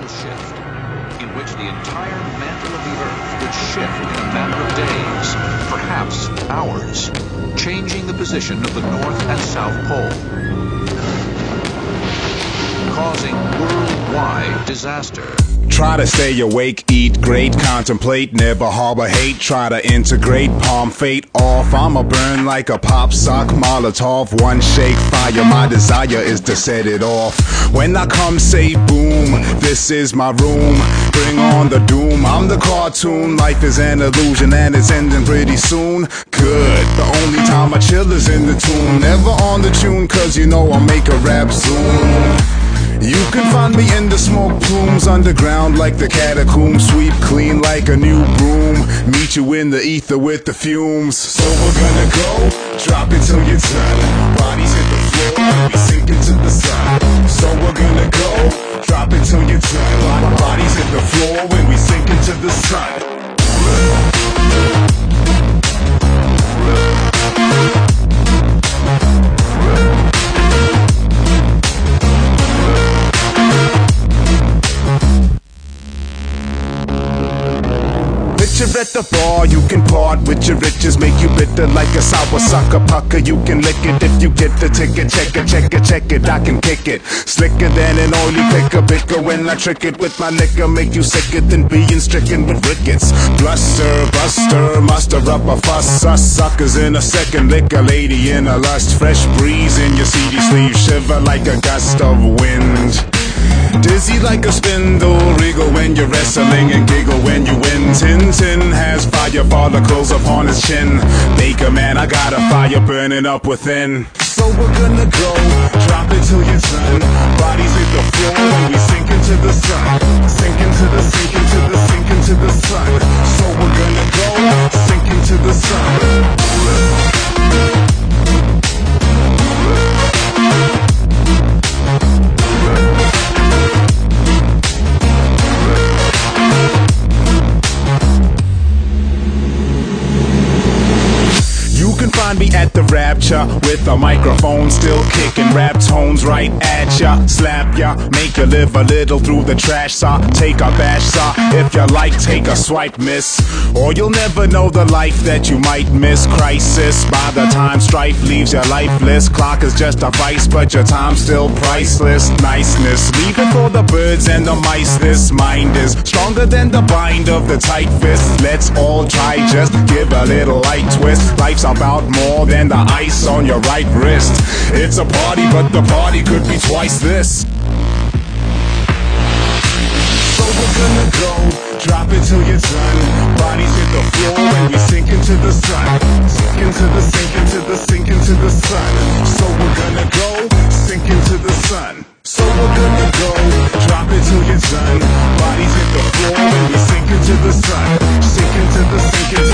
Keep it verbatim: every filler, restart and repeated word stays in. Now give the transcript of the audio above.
shift, in which the entire mantle of the Earth would shift in a matter of days, perhaps hours, changing the position of the North and South Pole, causing worldwide disaster. Try to stay awake, eat great, contemplate, never harbor hate, try to integrate, palm fate off. I'ma burn like a pop sock, Molotov, one shake fire. My desire is to set it off. When I come say boom, this is my room. Bring on the doom, I'm the cartoon. Life is an illusion and it's ending pretty soon. Good, the only time I chill is in the tune. Never on the tune, cause you know I'll make a rap soon. You can find me in the smoke plumes, underground like the catacombs, sweep clean like a new broom, meet you in the ether with the fumes. So we're gonna go, drop it till you're done, bodies hit the floor, we sink into the sun. So we're gonna go, drop it till you're done, bodies hit the floor when we sink into the sun. Picture at the bar, you can part with your riches, make you bitter like a sour sucker pucker. You can lick it if you get the ticket, check it, check it, check it, I can kick it. Slicker than an oily picker, bicker when I trick it with my liquor, make you sicker than being stricken with rickets. Bluster, buster, muster up a fuss, us suckers in a second, liquor lady in a lust, fresh breeze in your seedy sleeve, shiver like a gust of wind. Dizzy like a spindle, wriggle when you're wrestling and giggle when you win. Tintin has fire follicles upon his chin. Baker man, I got a fire burning up within. So we're gonna go, drop it till you're done. Bodies hit the floor when we sink into the sun. Sink into the, sink into the, sink into the sun. So we're gonna go, sink into the sun. Find me at the Rapture with a microphone, still kicking rap tones right at ya. Slap ya, make you live a little through the trash, saw. Take a bash, saw. If you like, take a swipe, miss. Or you'll never know the life that you might miss. Crisis, by the time strife leaves you lifeless. Clock is just a vice, but your time's still priceless. Niceness, leave it for the birds and the mice. This mind is stronger than the bind of the tight fist. Let's all try, just give a little light twist. Life's about more than the ice on your right wrist. It's a party, but the party could be twice this. So we're gonna go, drop it till you're done. Bodies hit the floor when we sink into the sun. Sink into the, sink into the, sink into the sun. So we're gonna go, sink into the sun. So we're gonna go, drop it till you're done. Bodies hit the floor when we sink into the sun. Sink into the, sink into